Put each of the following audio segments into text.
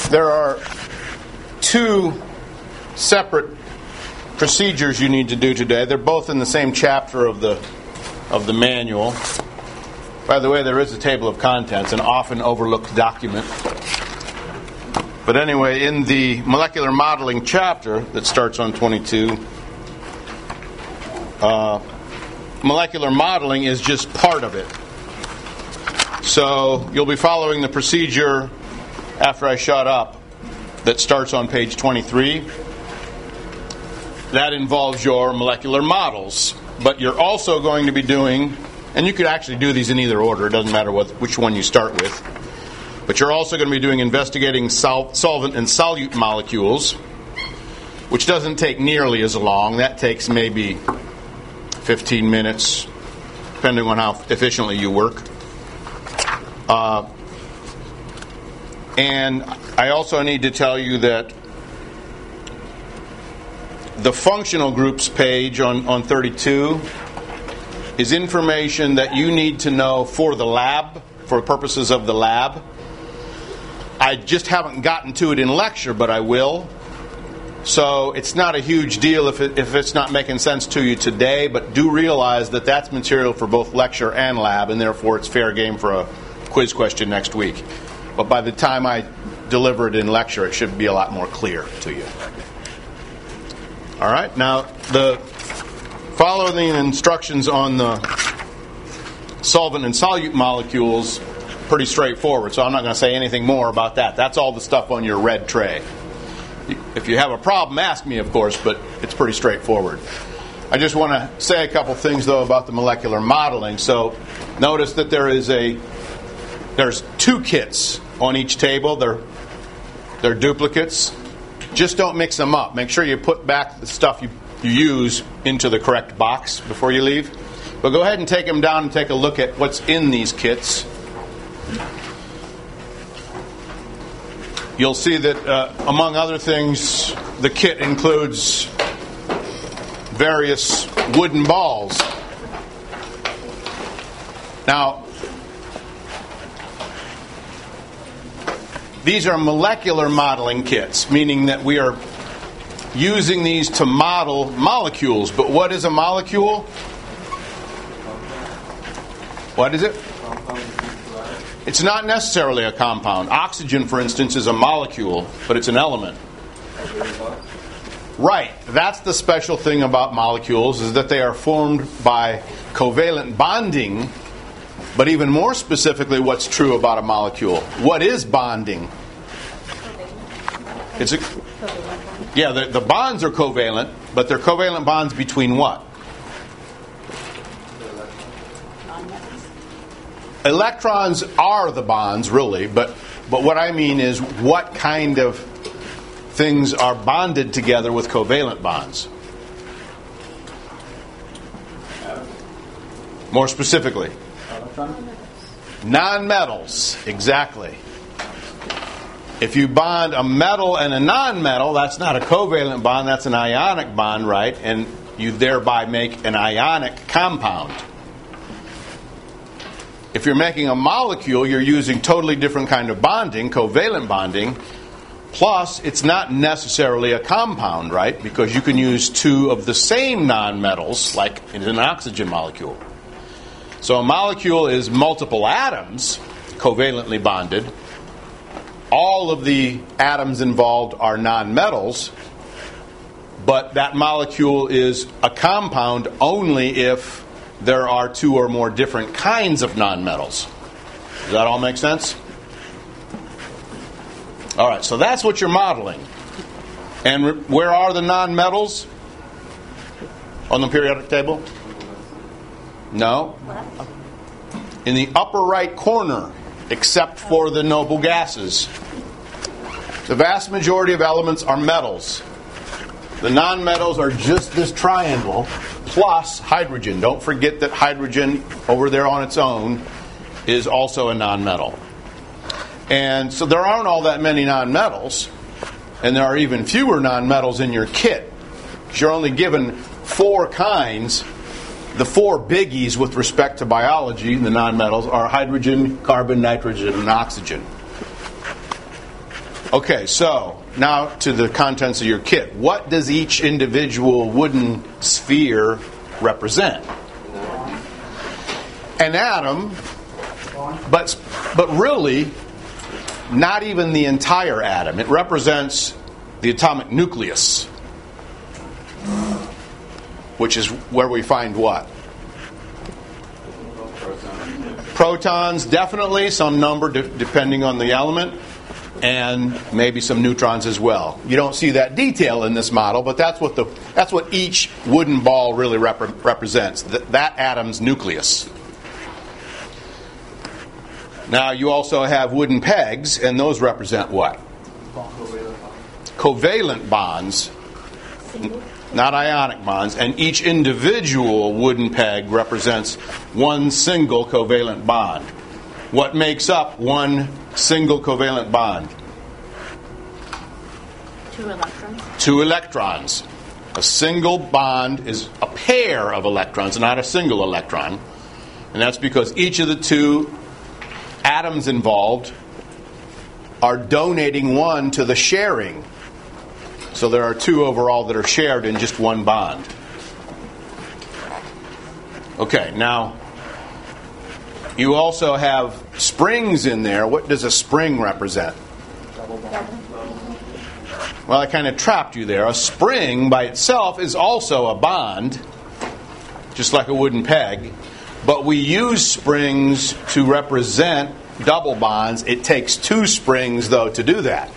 There are two separate procedures you need to do today. They're both in the same chapter of the manual. By the way, there is a table of contents, an often overlooked document. But anyway, in the molecular modeling chapter that starts on 22, molecular modeling is just part of it. So you'll be following the procedure after I shut up that starts on page 23. That involves your molecular models. But you're also going to be doing, and you could actually do these in either order, it doesn't matter which one you start with. But you're also going to be doing investigating solvent and solute molecules, which doesn't take nearly as long. That takes maybe 15 minutes, depending on how efficiently you work. And I also need to tell you that the functional groups page on 32 is information that you need to know for the lab, for purposes of the lab. I just haven't gotten to it in lecture, but I will. So it's not a huge deal if it's not making sense to you today, but do realize that that's material for both lecture and lab, and therefore it's fair game for a quiz question next week. But by the time I deliver it in lecture, it should be a lot more clear to you. All right, now the following instructions on the solvent and solute molecules, pretty straightforward, so I'm not going to say anything more about that. That's all the stuff on your red tray. If you have a problem, ask me, of course, but it's pretty straightforward. I just want to say a couple things, though, about the molecular modeling. So notice that there's two kits on each table. They're duplicates. Just don't mix them up. Make sure you put back the stuff you use into the correct box before you leave. But go ahead and take them down and take a look at what's in these kits. You'll see that, among other things, the kit includes various wooden balls. Now, these are molecular modeling kits, meaning that we are using these to model molecules. But what is a molecule? What is it? It's not necessarily a compound. Oxygen, for instance, is a molecule, but it's an element. Right. That's the special thing about molecules, is that they are formed by covalent bonding. But even more specifically, what's true about a molecule? What is bonding? The bonds are covalent, but they're covalent bonds between what? Electrons are the bonds, really, but what I mean is what kind of things are bonded together with covalent bonds? More specifically? Non-metals, exactly. If you bond a metal and a non-metal, that's not a covalent bond, that's an ionic bond, right? And you thereby make an ionic compound. If you're making a molecule, you're using totally different kind of bonding, covalent bonding. Plus, it's not necessarily a compound, right? Because you can use two of the same non-metals, like in an oxygen molecule. So a molecule is multiple atoms, covalently bonded. All of the atoms involved are non-metals, but that molecule is a compound only if there are two or more different kinds of nonmetals. Does that all make sense? All right, so that's what you're modeling. And where are the nonmetals? On the periodic table? No. In the upper right corner, except for the noble gases. The vast majority of elements are metals. The nonmetals are just this triangle plus hydrogen. Don't forget that hydrogen over there on its own is also a nonmetal. And so there aren't all that many nonmetals, and there are even fewer nonmetals in your kit. You're only given 4 kinds. The 4 biggies with respect to biology, the nonmetals, are hydrogen, carbon, nitrogen, and oxygen. Okay, so now to the contents of your kit. What does each individual wooden sphere represent? An atom, but really not even the entire atom. It represents the atomic nucleus, which is where we find what? Protons, definitely, some number depending on the element, and maybe some neutrons as well. You don't see that detail in this model, but that's what each wooden ball really represents, that atom's nucleus. Now you also have wooden pegs, and those represent what? Covalent bonds, not ionic bonds, and each individual wooden peg represents one single covalent bond. What makes up one single covalent bond? 2 electrons. 2 electrons. A single bond is a pair of electrons, not a single electron. And that's because each of the 2 atoms involved are donating one to the sharing. So there are 2 overall that are shared in just one bond. Okay, now you also have springs in there. What does a spring represent? Well, I kind of trapped you there. A spring by itself is also a bond, just like a wooden peg. But we use springs to represent double bonds. It takes 2 springs, though, to do that.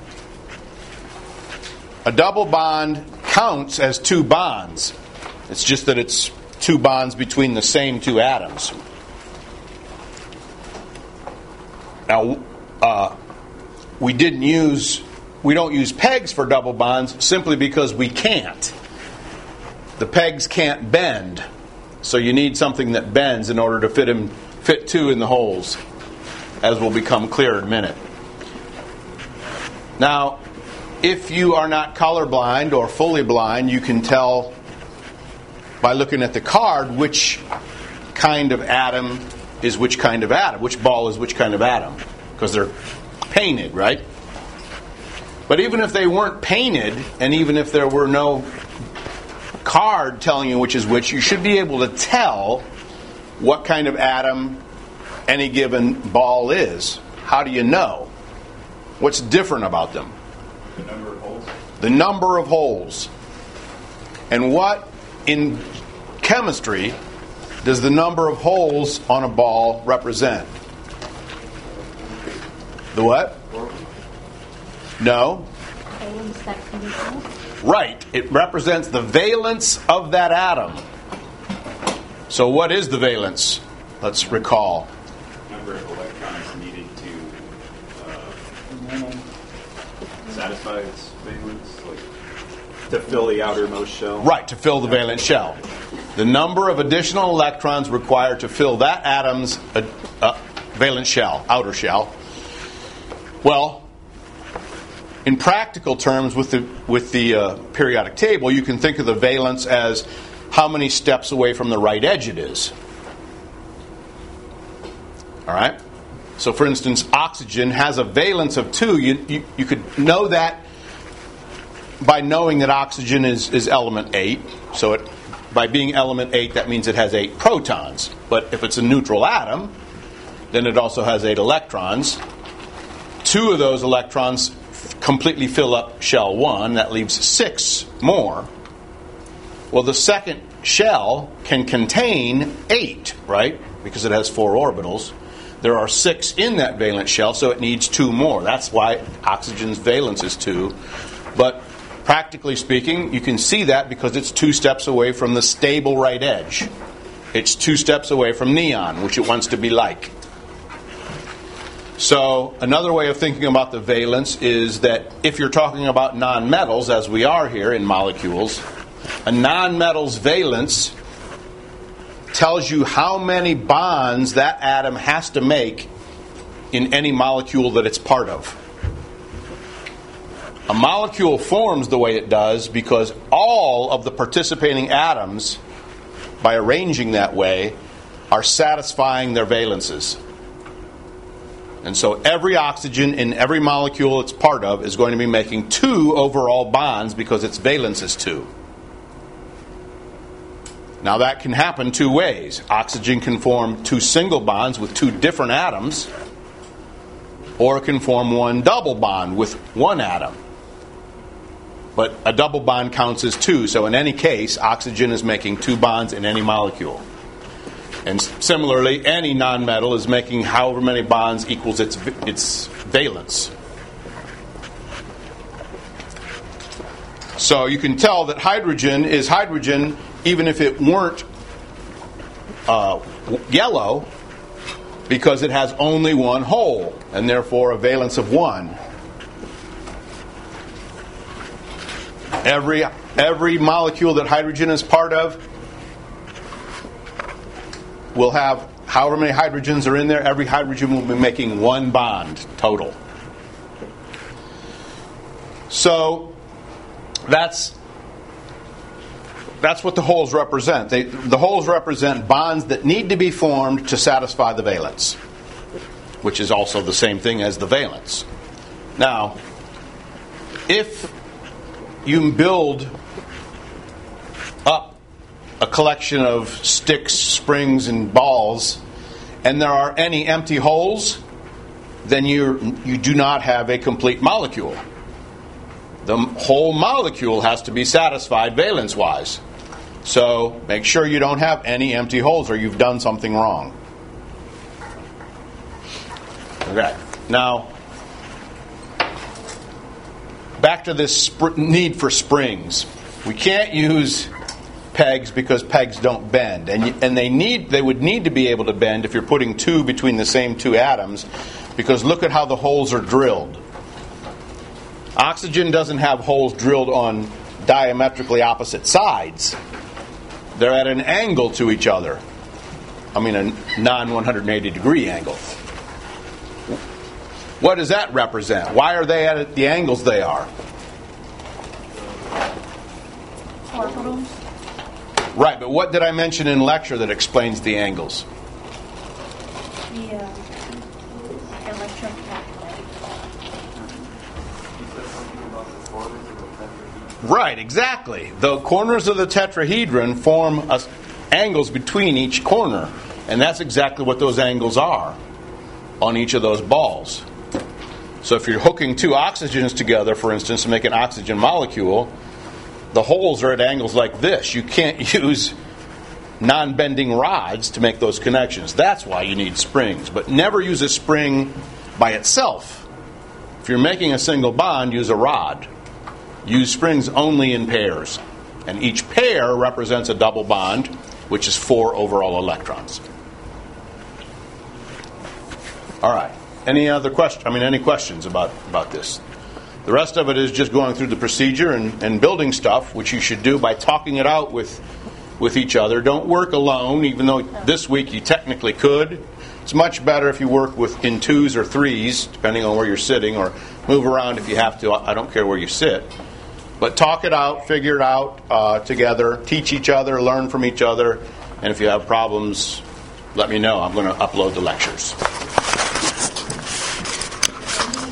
A double bond counts as 2 bonds. It's just that it's 2 bonds between the same 2 atoms. Now, we don't use pegs for double bonds simply because we can't. The pegs can't bend, so you need something that bends in order to fit 2 in the holes, as will become clear in a minute. Now, if you are not colorblind or fully blind, you can tell by looking at the card which kind of atom is which kind of atom, which ball is which kind of atom, because they're painted, right? But even if they weren't painted, and even if there were no card telling you which is which, you should be able to tell what kind of atom any given ball is. How do you know? What's different about them? The number of holes. The number of holes. And what in chemistry does the number of holes on a ball represent? The what? No. Right. It represents the valence of that atom. So what is the valence? Let's recall. Number of electrons needed to satisfy its valence, like to fill the outermost shell. Right, to fill the valence shell. The number of additional electrons required to fill that atom's valence shell, outer shell. Well, in practical terms, with the periodic table, you can think of the valence as how many steps away from the right edge it is. All right? So, for instance, oxygen has a valence of 2. You could know that by knowing that oxygen is element 8. So, by being element 8, that means it has 8 protons. But if it's a neutral atom, then it also has 8 electrons. 2 of those electrons completely fill up shell 1. That leaves 6 more. Well, the second shell can contain 8, right? Because it has 4 orbitals. There are 6 in that valence shell, so it needs 2 more. That's why oxygen's valence is 2. But practically speaking, you can see that because it's 2 steps away from the stable right edge. It's 2 steps away from neon, which it wants to be like. So another way of thinking about the valence is that if you're talking about nonmetals, as we are here in molecules, a nonmetal's valence tells you how many bonds that atom has to make in any molecule that it's part of. A molecule forms the way it does because all of the participating atoms, by arranging that way, are satisfying their valences. And so every oxygen in every molecule it's part of is going to be making 2 overall bonds because its valence is 2. Now that can happen 2 ways. Oxygen can form 2 single bonds with 2 different atoms, or it can form 1 double bond with 1 atom. But a double bond counts as 2, so in any case, oxygen is making 2 bonds in any molecule. And similarly, any nonmetal is making however many bonds equals its valence. So you can tell that hydrogen is hydrogen even if it weren't yellow, because it has only 1 hole, and therefore a valence of 1. Every molecule that hydrogen is part of will have however many hydrogens are in there. Every hydrogen will be making 1 bond total. So that's what the holes represent. The holes represent bonds that need to be formed to satisfy the valence, which is also the same thing as the valence. Now, if you build up a collection of sticks, springs, and balls, and there are any empty holes, then you do not have a complete molecule. The whole molecule has to be satisfied valence-wise. So make sure you don't have any empty holes or you've done something wrong. Okay. Now, back to this need for springs. We can't use pegs because pegs don't bend, and they would need to be able to bend if you're putting 2 between the same 2 atoms, because look at how the holes are drilled. Oxygen doesn't have holes drilled on diametrically opposite sides. They're at an angle to each other. I mean, a non-180 degree angle. What does that represent? Why are they at the angles they are? Orbitals. Right, but what did I mention in lecture that explains the angles? The electromagnetic. Right, exactly. The corners of the tetrahedron form angles between each corner, and that's exactly what those angles are on each of those balls. So if you're hooking 2 oxygens together, for instance, to make an oxygen molecule, the holes are at angles like this. You can't use non-bending rods to make those connections. That's why you need springs. But never use a spring by itself. If you're making a single bond, use a rod. Use springs only in pairs. And each pair represents a double bond, which is 4 overall electrons. All right. Any questions about this? The rest of it is just going through the procedure and building stuff, which you should do by talking it out with each other. Don't work alone, even though this week you technically could. It's much better if you work in 2s or 3s, depending on where you're sitting, or move around if you have to. I don't care where you sit. But talk it out, figure it out together, teach each other, learn from each other, and if you have problems, let me know. I'm going to upload the lectures.